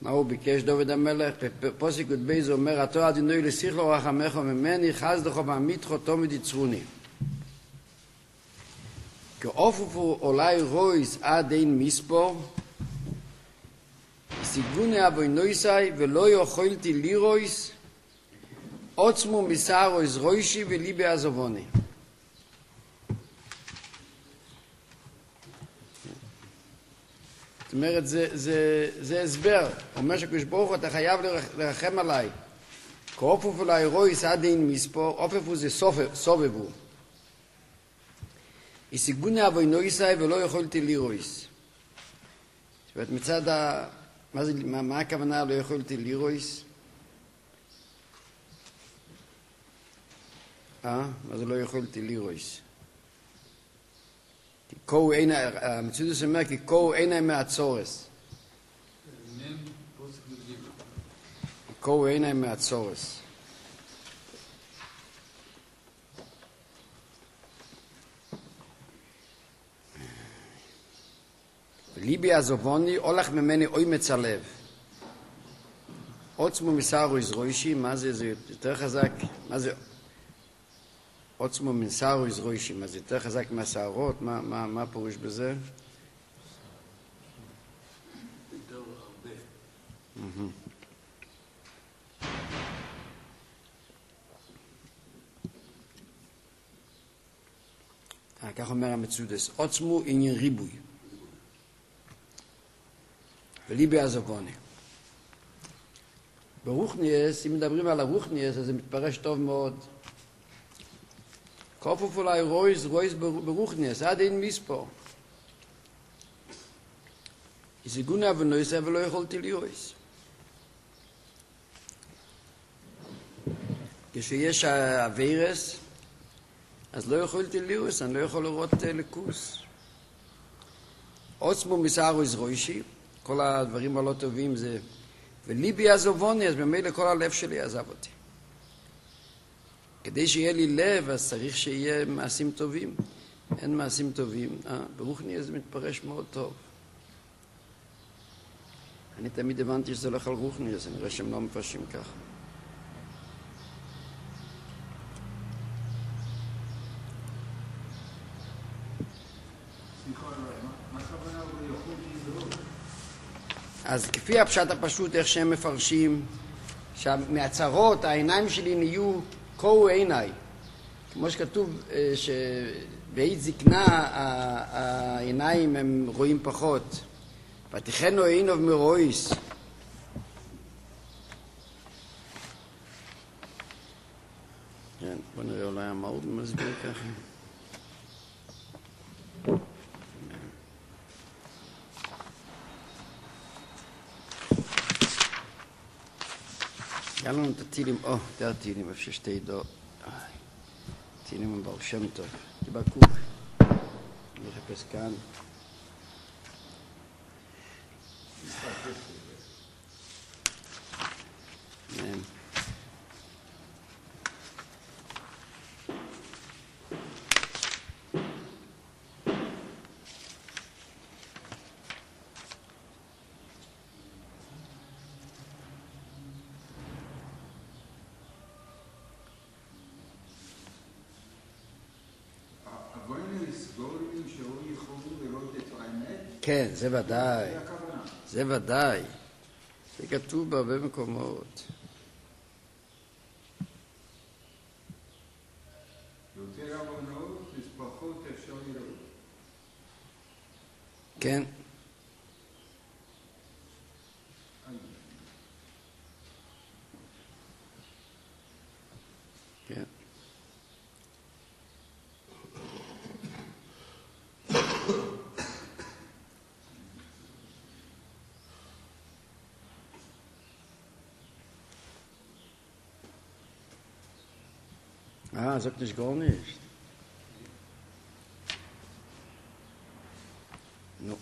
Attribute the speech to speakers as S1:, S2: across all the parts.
S1: מה הוא ביקש דוד המלך? בפוסק י"ב זה אומר, התורה אדינוי לשיחו רחמך ממני, חסדך ועמיתך תמיד יצרוני. כאופופו אולי רויס עד אין מספור, סיגוני אבוינויסאי ולא יכולתי לירויס, עוצמו מסערויס רוישי וליבי עזובוני. זאת אומרת, זה הסבר. אומר שקדוש ברוך הוא, אתה חייב לרחם עליי. כאופוף אולי רויס עד אין מספור, אופופו זה סובבו. השיגוני אבוינויסאי ולא יכולתי לירויס. זאת אומרת, מצד מה הכוונה לא יכולתי לירויס? מה זה לא יכולתי לירויס? כי קו אין, המצודס אומר, כי קו אין מהצורס. קו אין מהצורס. ליבי עזובוני, הולך ממני אוי מצלב. עוצמו מסערו יזרוישי, מה זה? זה יותר חזק. מה זה? עוצמו מסערו יזרוישי, מה זה יותר חזק מהסערות? מה פירוש בזה?
S2: יותר הרבה.
S1: כך אומר המצודס. עוצמו עניין ריבוי. וליבי עזובוני. ברוחניאס, אם מדברים על הרוחניאס, אז זה מתפרש טוב מאוד. כופוף אולי רויס ברוחניאס, עד אין מספור. השיגוני אבוינויסאי ולא יכולתי לירויס. כשיש אביירס, אז לא יכולתי לירויס, אני לא יכול לראות ליכוס. עוצמו מסערו יזרוישי, כל הדברים הלא טובים זה, וליבי עזובוני, אז ממילא כל הלב שלי עזב אותי. כדי שיהיה לי לב, אז צריך שיהיה מעשים טובים. אין מעשים טובים. ברוחני זה מתפרש מאוד טוב. אני תמיד הבנתי שזה הולך על רוחני, אז אני רואה שהם לא מפרשים ככה. אז כפי הפשט הפשוט, איך שהם מפרשים, שמהצרות העיניים שלי נהיו קו עיניי. כמו שכתוב שבעת זקנה העיניים הם רואים פחות. ותיכנו עינוב מרויס. כן, בוא נראה אולי המהות מסביר ככה. היה לנו את הטילים, זה הטילים, איפה ששתי עדות. טילים הם בר שם טוב. תבקוק. אני אחפש כאן. כן, זה ודאי. זה ודאי. זה כתוב בהרבה מקומות.
S2: יותר עוונות, פחות אפשר לראות.
S1: כן. כן. sagt nicht gar nicht. No.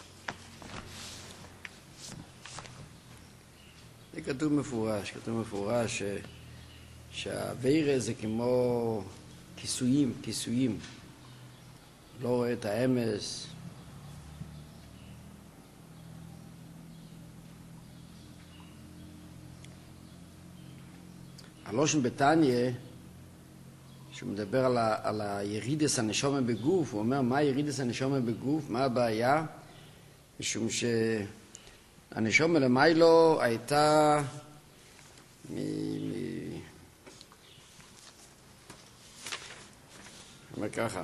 S1: זה כתוב מפורש, שהעבירה זה כמו כיסויים. לא רואה את האמס. הלושן בתניא, שהוא מדבר על הירידס הנשומה בגוף, הוא אומר, מה הירידס הנשומה בגוף? מה הבעיה? משום שהנשומה למיילו הייתה אומר ככה,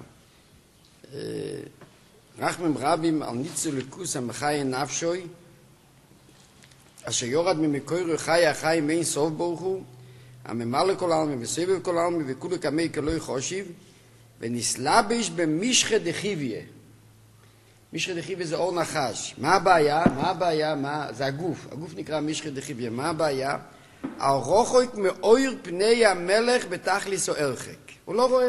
S1: רחמם רבים על ניצול לקוס המחי נפשוי, אשר יורד ממקורו חי החי אין סוף ברוך הוא, הממלא כל העלמי וסובב כל העלמי וכולו כמי כלוי חושיב, ונסלבש במשחה דחיביה. משחה דחיביה זה אור נחש. מה הבעיה? זה הגוף. הגוף נקרא משחה דחיביה. מה הבעיה? הרוחק מאויר פני המלך בתכליס או הרחק. הוא לא רואה.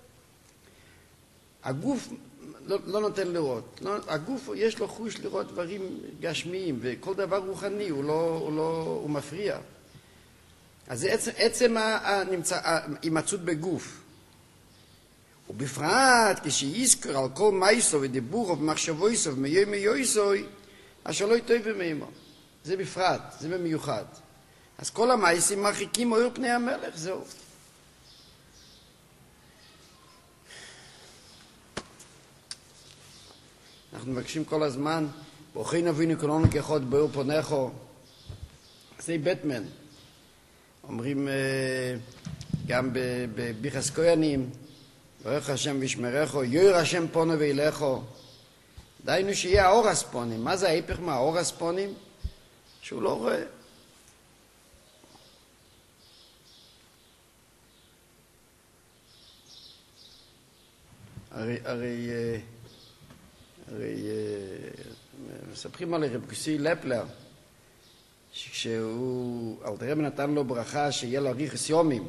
S1: הגוף לא נותן לראות. הגוף יש לו חוש לראות דברים גשמיים, וכל דבר רוחני, הוא מפריע. אז זה עצם ההימצאות בגוף. ובפרט כשיזכר על כל מייסו ודיבורו ומחשבויסו ומיום מיוסוי, אשר לא יטוי במימו. זה בפרט, זה במיוחד. אז כל המייסים מרחיקים אור פני המלך, זהו. אנחנו מבקשים כל הזמן, ברכי נבינו כולנו כאחד באור פונכו. זה בטמן. אומרים גם בביחס כהנים, ברך השם וישמרךו, יויר השם פונו וילכו. דיינו שיהיה האור הספונים. מה זה ההיפך מהאור הספונים? שהוא לא רואה. הרי מספרים על רב כוסי לפלר, שכשהוא, אלתר רבי נתן לו ברכה שיהיה לו אריכות ימים,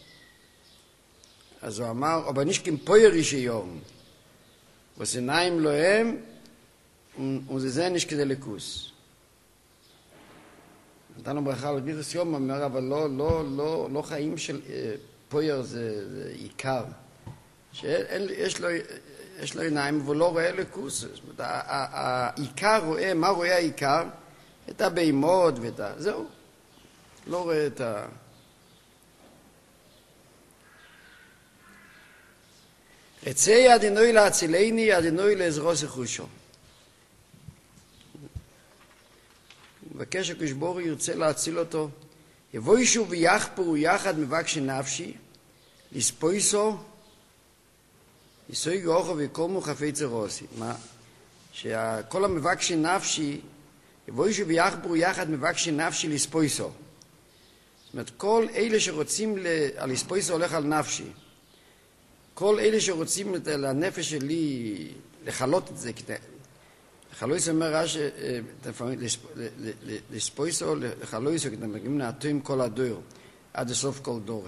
S1: אז הוא אמר, אבל נשכים פויר אישי יום, וסיניים לא הם, וזה נשכי דלקוס. נתן לו ברכה על אריכות יום, אומר, אבל לא חיים של פויר זה עיקר. יש לו עיניים והוא לא רואה לקוס. זאת אומרת, העיקר רואה, מה רואה העיקר? את הבהמות ואת זהו. לא רואה את רצי אדינוי להצילני, אדינוי לעזרו שחושו. מבקש הקשבור ירצה להציל אותו. יבוא ישוב ויחפרו יחד מבקשי נפשי, לספויסו, יסוי גאוכו ויקומו חפצי רוסי. מה? שכל המבקשי נפשי, יבוא ישוב ויחפרו יחד מבקשי נפשי לספויסו. זאת אומרת, כל אלה שרוצים, על לספויסו הולך על נפשי. כל אלה שרוצים לנפש שלי לחלות את זה, לחלויסו אומר רש, לספויסו, לחלויסו, כי אתם מגיעים להטוים כל הדור, עד לסוף כל דורה.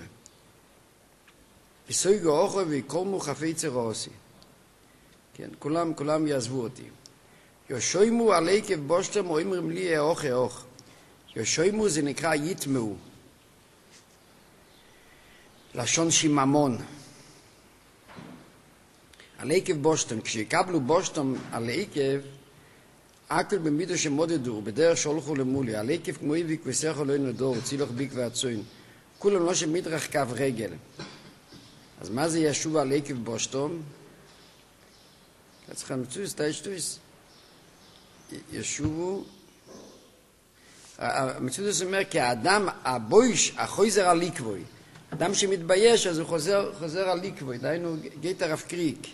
S1: יסוי גאוכו ויקומו חפצי רוסי. כן, כולם יעזבו אותי. יושוימו עלי כבושתם או אמרים לי אוך אוך. יושוימו זה נקרא יתמאו. לשון שיממון. עלי כבושתם, כשיקבלו בושתם עלי כב, אקל במידו שמודדו, בדרך שהולכו למולי, עלי כב כמו איביק וסכו לא נדור, צילוך ביק והצוין. כולם לא שמדרך קו רגל. אז מה זה ישוב עלי כב בושתם? צריכה מצויס, תשתויס. ישובו. המצויס אומר, כי האדם, הבויש, החויזר על ליקבוי. אדם שמתבייש, אז הוא חוזר על ליקבוי. דהיינו, גית הרב קריק.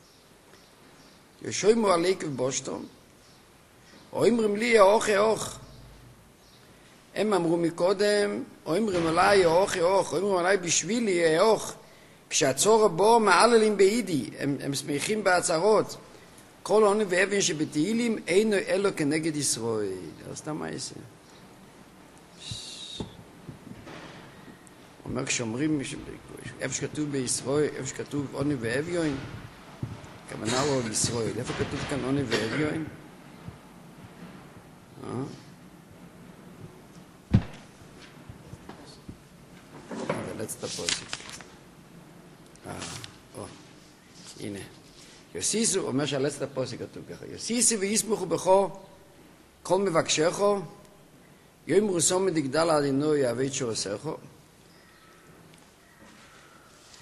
S1: ישוימו עלי כב בושתם. או אמרים לי, אוך אוך. הם אמרו מקודם, או אמרים עלי, אוך אוך. או אמרים עלי בשבילי, אוך. כשהצור בו מעללים באידי, הם שמחים בהצהרות. כל עוני ואבן שבתהילים אינו אלו כנגד ישראל. אז סתם מה יעשה? אומר כשאומרים, איפה שכתוב בישראל, איפה שכתוב עוני ואביון, הכוונה הוא על ישראל. איפה כתוב כאן עוני ואביון? letzter פוסק. הנה. יוסיסו, אומר שהלצת הפוסק כתוב ככה, יוסיסו ויסמכו בכו כל מבקשךו, יום רוסום מדגדל עדינו יעבד שורסךו,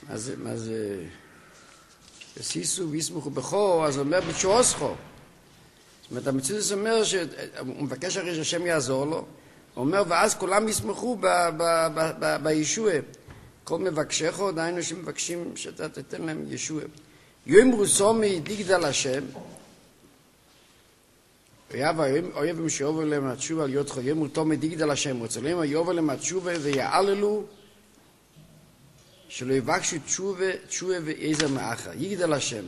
S1: מה זה? וסיסו ויסמכו בכו, אז הוא אומר בתשועוסכו. זאת אומרת, המציאות אומר שהוא מבקש הרי שהשם יעזור לו, הוא אומר, ואז כולם יסמכו בישוע. כל מבקשךו, דהיינו שמבקשים שאתה תתן להם ישוע. יאמרו סומי דיגדל השם, אויבים שיובו להם התשובה על יודחו, יאמרו תומי דיגדל השם, רוצה להם יובו להם התשובה ויעללו, שלא יבקשו תשובה ועזר מאחר. יגדל השם.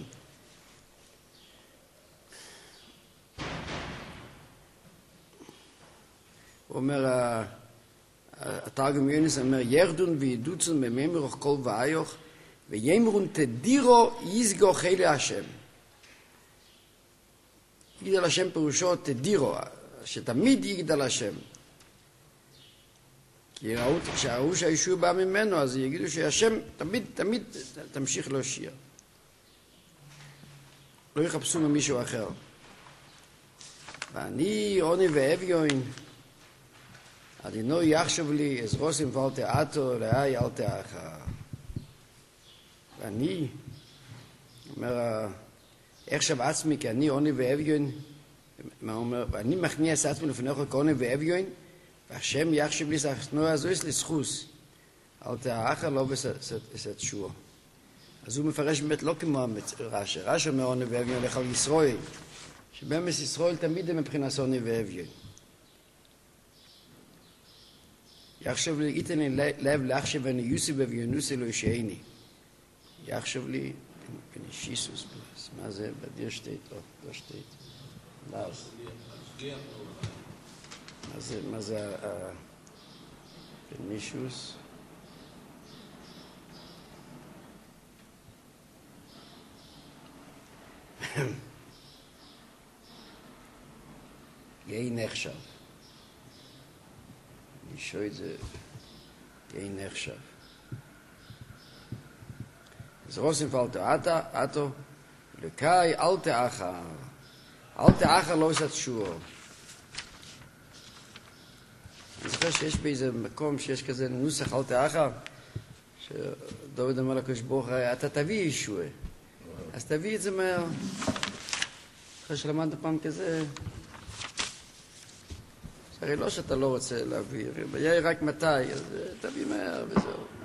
S1: הוא אומר, התרגום יונס אומר, ירדון וידוצון בממרוך כל ואיוך, וימרון תדירו יסגו חילי השם. יגדל השם פירושו תדירו, שתמיד יגדל השם. כי כשראו שהישוע בא ממנו, אז יגידו שהשם תמיד תמשיך להושיע. לא יחפשו ממישהו אחר. ואני עוני ואביון, אדינו יחשב לי, אזרוסים ואל תעתו, לאי אל תאחר. ואני, אומר, עכשיו עצמי, כי אני עוני ואביון, מה אומר? ואני מכניע את עצמי לפניך כעוני ואביון, והשם יחשב לי סחנו הזו יש לי סחוס. אל תאחר לא בסת שוע. אז הוא מפרש באמת לא כמו רש"י. רש"י אומר עוני ואביון הולך על ישראל. שבאמת ישראל תמיד הם מבחינת עוני ואביון. יחשב לי, ייתן לי לב להחשב אני יוסי ואביונוסי לא ישעני. יחשב לי, בנשיסוס, מה זה? בדיר שטייט, לא שטייט. מה זה בנישוס? יהי נחשב. נישוי זה יהי נחשב. אז רוסים פלטו עתו, לקאי אל תאחר. אל תאחר לא עושה תשוע. אני זוכר שיש באיזה מקום שיש כזה נוסח אל תאחר, שדוד אמר לקדוש ברוך הוא, אתה תביא ישוע. אז תביא את זה מהר. אחרי שלמדת פעם כזה, הרי לא שאתה לא רוצה להביא, יהיה רק מתי, אז תביא מהר וזהו.